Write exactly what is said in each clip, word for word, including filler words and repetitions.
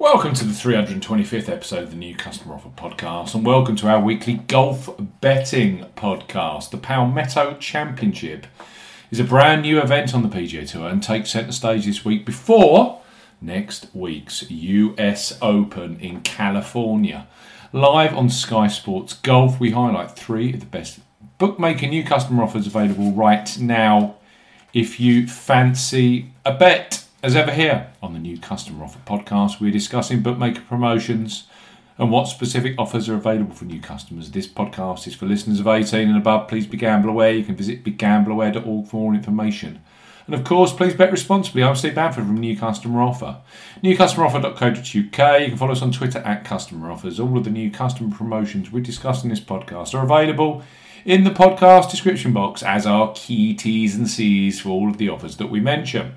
Welcome to the three hundred twenty-fifth episode of the New Customer Offer Podcast, and welcome to our weekly golf betting podcast. The Palmetto Championship is a brand new event on the P G A Tour and takes centre stage this week before next week's U S Open in California. Live on Sky Sports Golf, we highlight three of the best bookmaker new customer offers available right now if you fancy a bet. As ever here on the New Customer Offer Podcast, we're discussing bookmaker promotions and what specific offers are available for new customers. This podcast is for listeners of eighteen and above. Please be gamble aware. You can visit be gamble aware dot org for more information. And of course, please bet responsibly. I'm Steve Bamford from New Customer Offer. new customer offer dot co dot U K. You can follow us on Twitter at Customer Offers. All of the new customer promotions we discuss in this podcast are available in the podcast description box as are key T's and C's for all of the offers that we mention.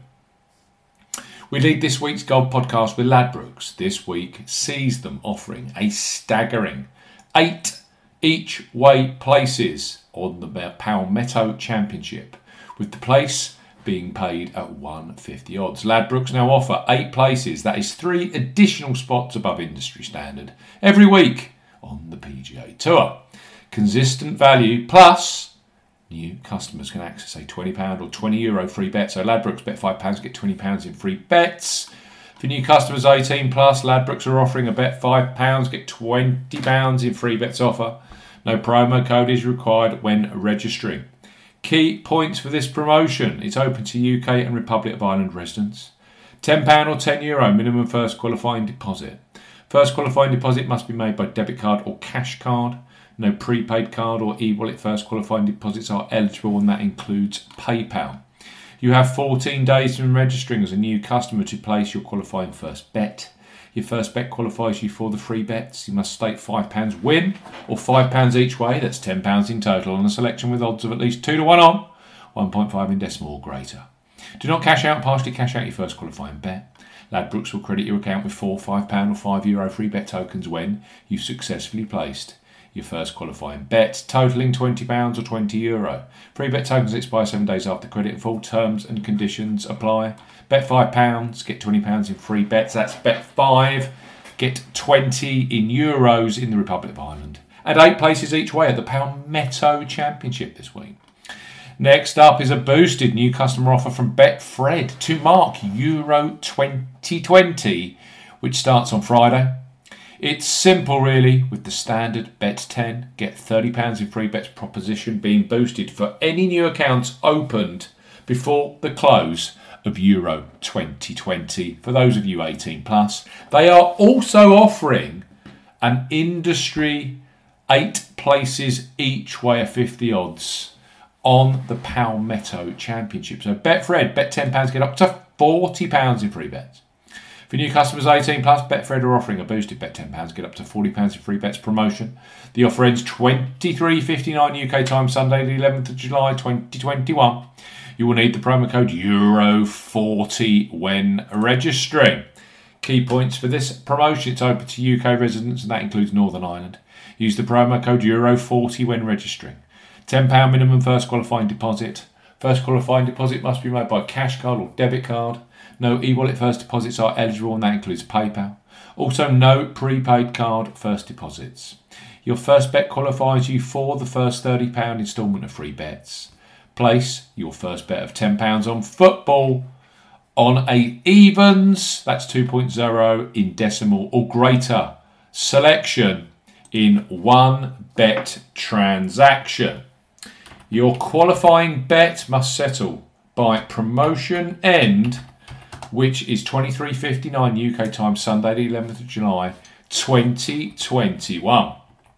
We lead this week's golf podcast with Ladbrokes. This week sees them offering a staggering eight each way places on the Palmetto Championship, with the place being paid at one fifty odds. Ladbrokes now offer eight places, that is three additional spots above industry standard, every week on the P G A Tour. Consistent value plus new customers can access a twenty pounds or twenty euro free bet. So Ladbrokes, bet five pounds, get twenty pounds in free bets. For new customers eighteen plus, Ladbrokes are offering a bet five pounds, get twenty pounds in free bets offer. No promo code is required when registering. Key points for this promotion: it's open to U K and Republic of Ireland residents. ten pounds or ten euro minimum first qualifying deposit. First qualifying deposit must be made by debit card or cash card. No prepaid card or e-wallet first qualifying deposits are eligible, and that includes PayPal. You have fourteen days from registering as a new customer to place your qualifying first bet. Your first bet qualifies you for the free bets. You must stake five pounds win or five pounds each way, that's ten pounds in total, on a selection with odds of at least two to one on, one point five in decimal or greater. Do not cash out, partially cash out your first qualifying bet. Ladbrokes will credit your account with four five pounds or five euro free bet tokens when you've successfully placed your first qualifying bet, totaling twenty pounds or twenty euro. Free bet tokens expire seven days after credit, and full terms and conditions apply. Bet five pounds, get twenty pounds in free bets. That's bet five, get twenty in euros in the Republic of Ireland. And eight places each way at the Palmetto Championship this week. Next up is a boosted new customer offer from Betfred to mark Euro twenty twenty, which starts on Friday. It's simple really, with the standard bet ten, get thirty pounds in free bets proposition being boosted for any new accounts opened before the close of Euro twenty twenty. For those of you eighteen plus, they are also offering an industry eight places each way at fifty odds on the Palmetto Championship. So Betfred, bet ten pounds, get up to forty pounds in free bets. For new customers eighteen plus, Betfred are offering a boosted bet ten pounds, get up to forty pounds in free bets promotion. The offer ends twenty-three fifty-nine U K time, Sunday the eleventh of July twenty twenty-one. You will need the promo code Euro forty when registering. Key points for this promotion: it's open to U K residents, and that includes Northern Ireland. Use the promo code Euro forty when registering. ten pounds minimum first qualifying deposit. First qualifying deposit must be made by cash card or debit card. No e-wallet first deposits are eligible, and that includes PayPal. Also, no prepaid card first deposits. Your first bet qualifies you for the first thirty pounds instalment of free bets. Place your first bet of ten pounds on football on a evens, that's two point oh in decimal or greater selection in one bet transaction. Your qualifying bet must settle by promotion end, which is twenty-three fifty-nine U K time, Sunday the eleventh of July twenty twenty-one.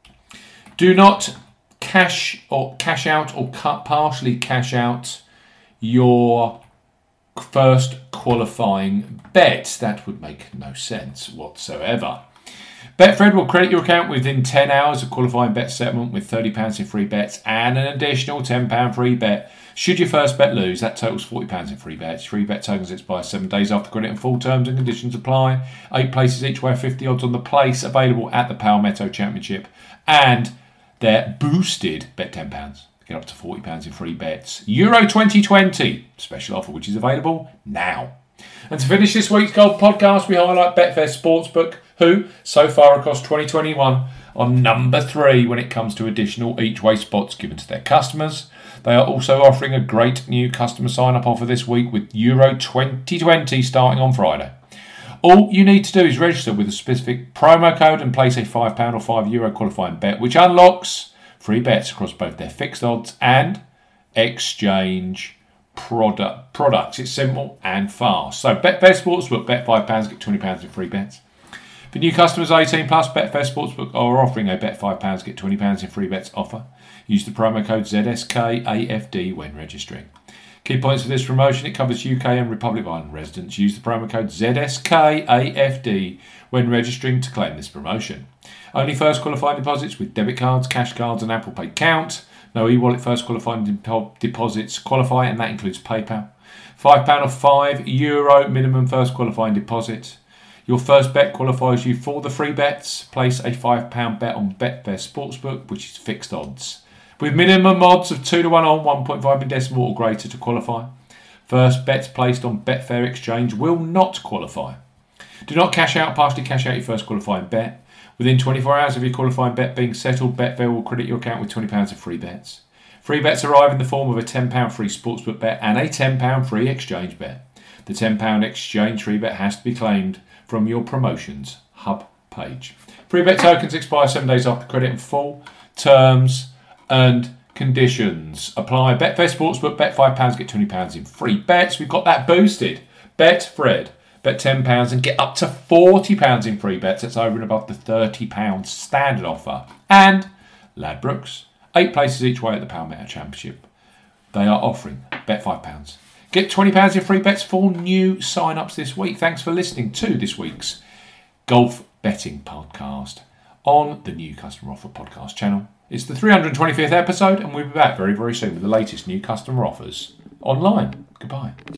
Do not cash or cash out or cut partially cash out your first qualifying bet. That would make no sense whatsoever. Betfred will credit your account within ten hours of qualifying bet settlement with thirty pounds in free bets and an additional ten pounds free bet. Should your first bet lose, that totals forty pounds in free bets. Free bet tokens expire seven days after credit, and full terms and conditions apply. Eight places each way, fifty odds on the place available at the Palmetto Championship. And they're boosted, bet ten pounds. Get up to forty pounds in free bets. Euro twenty twenty, special offer which is available now. And to finish this week's Golf podcast, we highlight Betfair Sportsbook, who, so far across twenty twenty-one, are number three when it comes to additional each-way spots given to their customers. They are also offering a great new customer sign-up offer this week with Euro twenty twenty starting on Friday. All you need to do is register with a specific promo code and place a five pounds or five euro qualifying bet, which unlocks free bets across both their fixed odds and exchange product products. It's simple and fast. So Betfair Sportsbook, bet five pounds, get twenty pounds in free bets. For new customers eighteen plus, Betfair Sportsbook are offering a bet five pounds, get twenty pounds in free bets offer. Use the promo code Z S K A F D when registering. Key points for this promotion: it covers U K and Republic of Ireland residents. Use the promo code Z S K A F D when registering to claim this promotion. Only first qualifying deposits with debit cards, cash cards and Apple Pay count. No e-wallet first qualifying de- deposits qualify, and that includes PayPal. five pounds or five euro minimum first qualifying deposit. Your first bet qualifies you for the free bets. Place a five pounds bet on Betfair Sportsbook, which is fixed odds, with minimum odds of two to one on, one point five in decimal or greater to qualify. First bets placed on Betfair Exchange will not qualify. Do not cash out, partially cash out your first qualifying bet. Within twenty-four hours of your qualifying bet being settled, Betfair will credit your account with twenty pounds of free bets. Free bets arrive in the form of a ten pounds free sportsbook bet and a ten pounds free exchange bet. The ten pounds exchange free bet has to be claimed from your promotions hub page. Free bet tokens expire seven days after credit in full. Terms and conditions apply. Betfair Sportsbook, bet five pounds, get twenty pounds in free bets. We've got that boosted. Bet Fred, bet ten pounds and get up to forty pounds in free bets. That's over and above the thirty pounds standard offer. And Ladbrokes, eight places each way at the Power Meta Championship. They are offering bet five pounds. Get twenty pounds in free bets for new sign-ups this week. Thanks for listening to this week's Golf Betting Podcast on the New Customer Offer Podcast channel. It's the three hundred twenty-fifth episode, and we'll be back very, very soon with the latest new customer offers online. Goodbye.